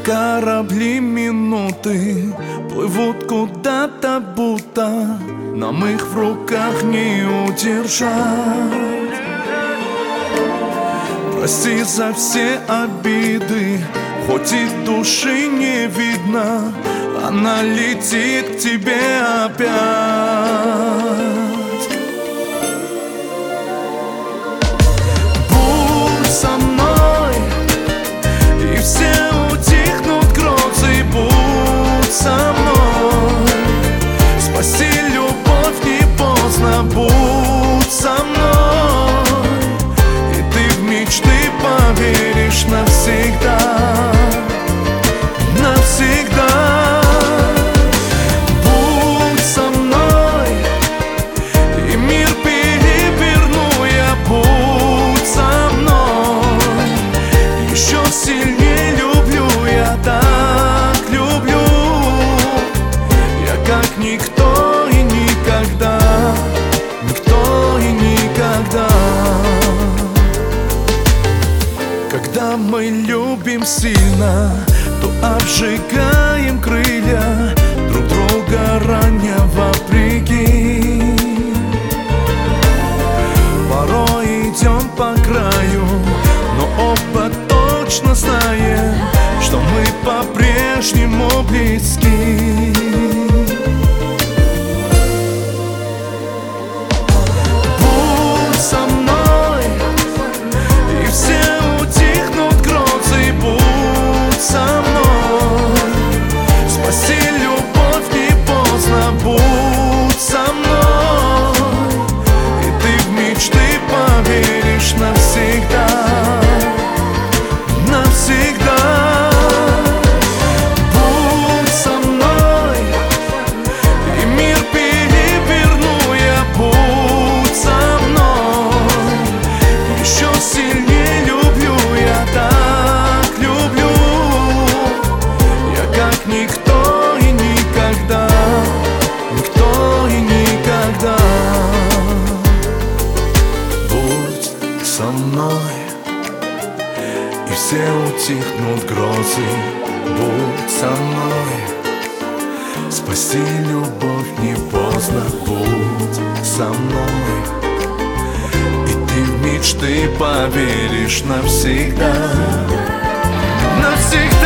Корабли минуты плывут куда-то, будто нам их в руках не удержать. Прости за все обиды, хоть и души не видно, она летит к тебе опять. Будь со мной, и все утихнут грозы. Будь со мной, спаси любовь не поздно. Будь со мной, и ты в мечты поверишь навсегда. Навсегда. Будь со мной, и мир переверну я. Будь со мной, еще сильнее люблю я, так люблю я, как никто и никогда, никто и никогда. Когда мы любим сильно, то обжигаем крылья, друг друга раня вопреки. Порой идем по краю, но оба точно знаем, что мы по-прежнему близки. Будь со мной, и все утихнут грозы. Будь со мной, спаси любовь не поздно. Будь со мной, и ты в мечты поверишь навсегда. Навсегда. Будь со мной, и мир переверну я. Будь со мной, еще сильнее люблю я, так люблю я, как никто и никогда, никто и никогда. Будь со мной, и все утихнут грозы. Будь со мной, спаси любовь не поздно. Будь со мной, и ты в мечты поверишь навсегда. Навсегда.